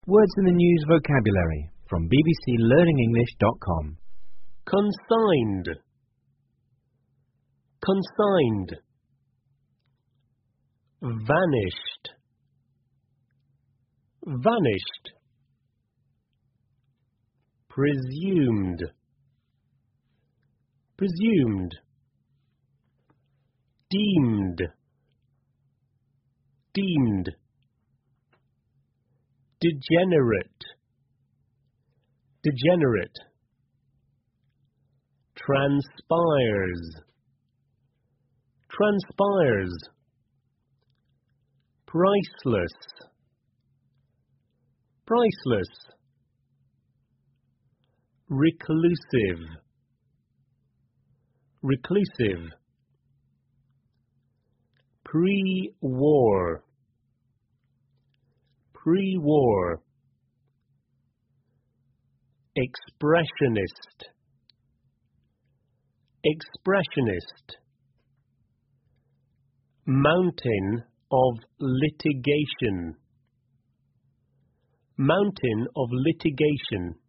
Words in the News vocabulary from bbclearningenglish.com. Consigned. Consigned. Vanished. Vanished. Presumed. Presumed. Deemed. Deemed. Degenerate. Degenerate. Transpires. Transpires. Priceless. Priceless. Reclusive. Reclusive. Pre-war. Pre-war. Expressionist. Expressionist. Mountain of litigation. Mountain of litigation.